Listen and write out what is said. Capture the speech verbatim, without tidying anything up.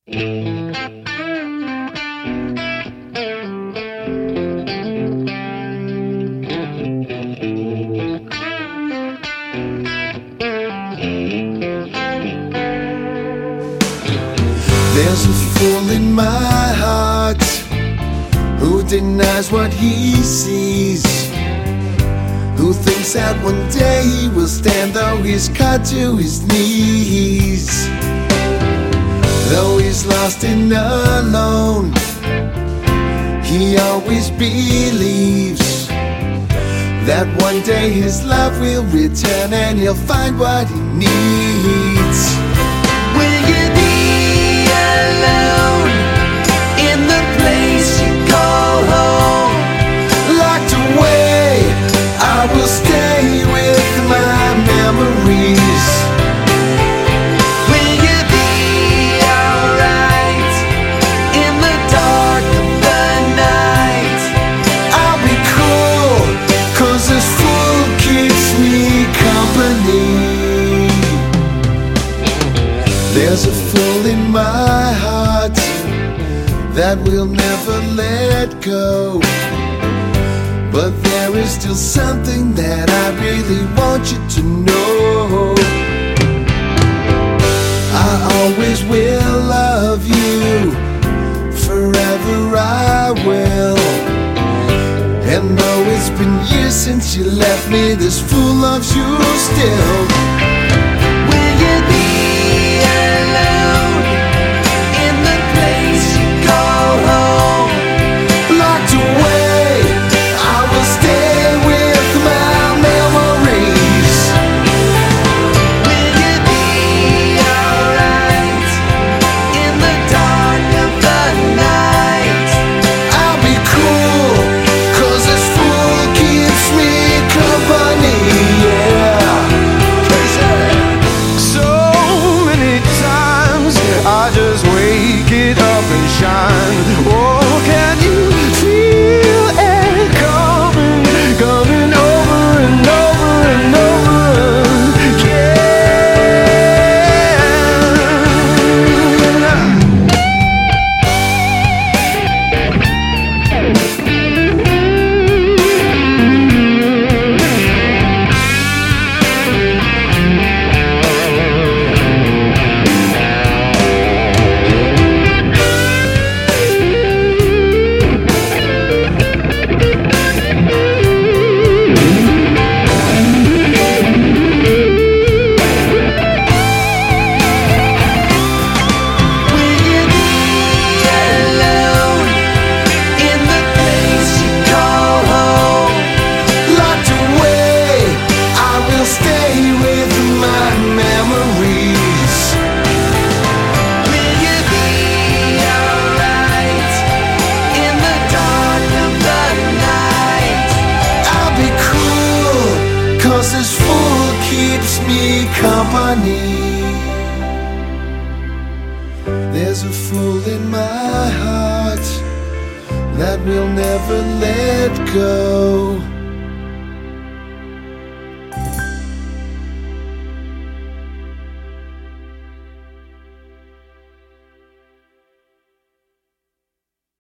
There's a fool in my heart who denies what he sees, who thinks that one day he will stand though he's cut to his knees. Though he's lost and alone, he always believes that one day his love will return and he'll find what he needs. Will you be alone in the place you call home? Locked away, I will stay with my memories. Will you be alright in the dark of the night? I'll be cool, cause this fool keeps me company. There's a fool in my heart that will never let go, but there is still something that I really want you to know. I always will love you, forever I will. And though it's been years since you left me, this fool loves you still. Will you be alone in the place you call home? Locked away, I will stay with my memories. Will you be alright in the dark of the night? I'll be cool, cause this fool keeps me company, yeah. So many times I just wake it up and shine. Oh, can you feel it coming, coming over and over and over again? Will you be alone in the place you call home? Locked away, I will stay with my memories. Will you be alright in the dark of the night? I'll be cool, cause this fool keeps me company. There's a fool in my heart that will never let go.